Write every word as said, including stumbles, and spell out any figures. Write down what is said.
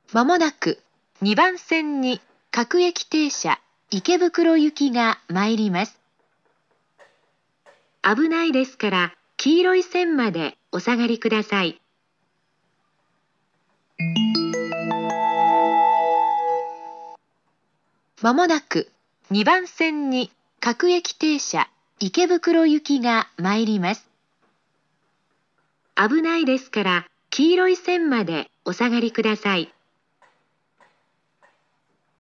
まもなくにばん線に各駅停車池袋行きが参ります。危ないですから黄色い線までお下がりください。まもなくにばん線に各駅停車池袋行きが参ります。危ないですから黄色い線までお下がりください。